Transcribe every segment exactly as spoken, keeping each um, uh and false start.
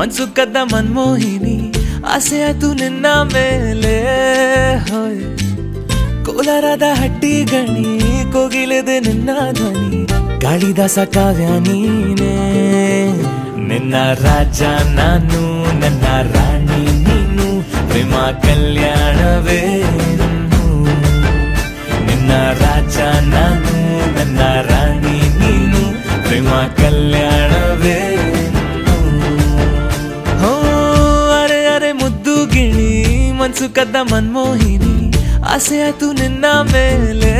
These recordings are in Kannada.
ಮನ್ಸು ಕದ್ದ ಮನ್ಮೋಹಿನಿ ಆಸೆ ಆಯ್ತು ನಿನ್ನ ಮೇಲೆ ಹೋಯ್ ಕೋಲಾರದ ಹಟ್ಟಿ ಗಣಿ ಕೋಗಿಲೆದೆ ನಿನ್ನ ಧ್ವನಿ ಕಾಳಿದಾಸ ಕಾವ್ಯ ನೀನೇ ನಿನ್ನ ರಾಜ ನಾನು ನನ್ನ ರಾಣಿ ನೀನು ಪ್ರೇಮ ಕಲ್ಯಾಣವೇ ನಿನ್ನ ರಾಜ ನಾನು ನನ್ನ ರಾಣಿ ನೀನು ಪ್ರೇಮ ಕಲ್ಯಾಣವೇ ಹೋ ಅರೆ ಅರೆ ಮುದ್ದು ಗಿಣಿ ಮನ್ಸು ಕದ್ದ ಮನ್ಮೋಹಿನಿ ಆಸೆ ಆಯ್ತು ನಿನ್ನ ಮೇಲೆ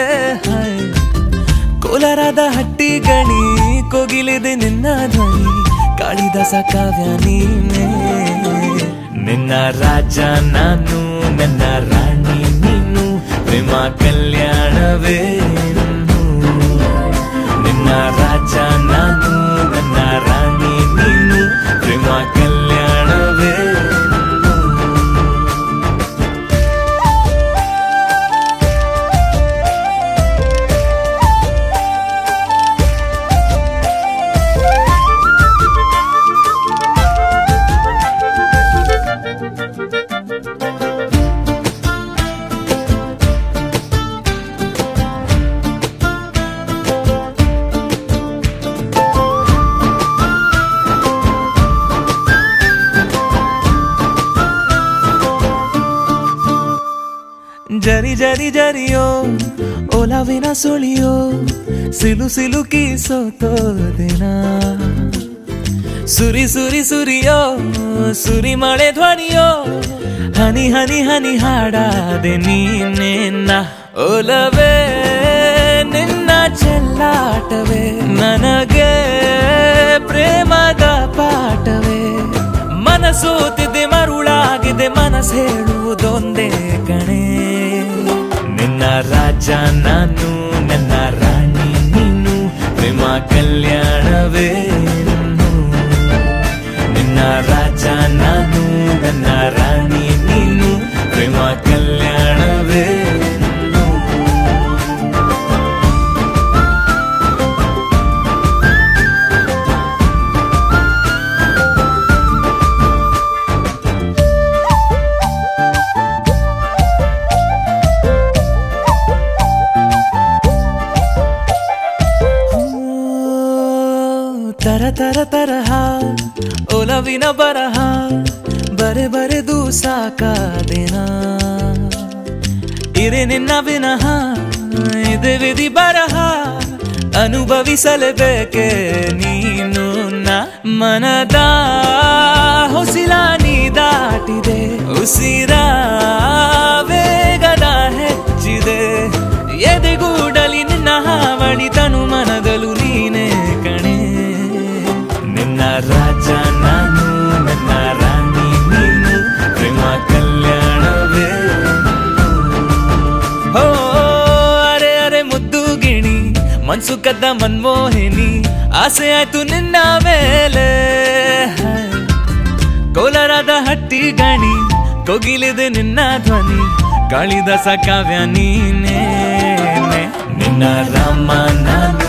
ಕೋಲಾರದ ಹಟ್ಟಿ ಗಣಿ ಕೋಗಿಲಿದೆ ನಿನ್ನ ಧ್ವನಿ ಕಾಳಿದಾಸ ಕಾವ್ಯ ನೀನೇ ನಿನ್ನ ರಾಜ ನಾನು ನನ್ನ ರಾಣಿ ನೀನು ಪ್ರೇಮ ಕಲ್ಯಾಣವೇ ನಿನ್ನ ರಾಜ ನಾನು ನನ್ನ ರಾಣಿ ನೀನು ಪ್ರೇಮ ಕಲ್ಯಾಣವೇ ಜರಿ ಜರಿ ಜರಿಯೋ ಓಲಾವಿನ ಸುಳಿಯೋ ಸಿಲು ಸಿಲುಕಿ ಸೋತೋದಿನ ಸುರಿ ಸುರಿ ಸುರಿಯೋ ಸುರಿ ಮಳೆ ಧ್ವನಿಯೋ ಹನಿ ಹನಿ ಹನಿ ಹಾಡಾದೆ ನೀನೇನ ಓಲವೇ ನಿನ್ನ ಚೆಲ್ಲಾಟವೇ ನನಗೆ ಪ್ರೇಮದ ಪಾಠವೇ ಮನಸೋತಿದೆ ಮರುಳಾಗಿದೆ ಮನಸ್ಸು ಹೇಳುವುದೊಂದೇ ಕಣೆ ನಿನ್ನ ರಾಜ ನಾನು ನನ್ನ ರಾಣಿ ನೀನು ಪ್ರೇಮ ಕಲ್ಯಾಣವೇ ನಿನ್ನ ರಾಜ ನಾನು ನನ್ನ ರಾಣಿ ನೀನು ಪ್ರೇಮ ಕಲ್ಯಾಣವೇ ತರ ತರ ತರಹ ಒಲವಿನ ಬರಹ ಬರೆ ಬರೆದು ಸಾಕಾದೇನ ಇರೆ ನಿನ್ನ ವಿನಃ ಇದೆ ವಿಧಿ ಬರಹ ಅನುಭವಿಸಲೇಬೇಕೆ ನೀನು ನ ಮನದ ಹೊಸಿಲ ನೀ ದಾಟಿದೆ ಉಸಿರ ವೇಗದ ಹೆಚ್ಚಿದೆ ಎದೆಗೂಡಲಿ ನಿನ್ನ ಹಾವಳಿ ತನು ಮನದಲು ನೀನೇ ಕಣೆ ನಿನ್ನ ರಾಜ ನಾನು ನನ್ನ ರಾಣಿ ನೀನು ಪ್ರೇಮ ಕಲ್ಯಾಣವೇ ಹೋ ಅರೆ ಅರೆ ಮುದ್ದು ಗಿಣಿ ಮನ್ಸು ಕದ್ದ ಮನ್ಮೋಹಿನಿ ಆಸೆ ಆಯ್ತು ನಿನ್ನ ಮೇಲೆ ಕೋಲಾರದ ಹಟ್ಟಿ ಗಣಿ ಕೋಗಿಲಿದೆ ನಿನ್ನ ಧ್ವನಿ ಕಾಳಿದಾಸ ಕಾವ್ಯ ನೀನೇ ನಿನ್ನ ರಾಮ ನಾನು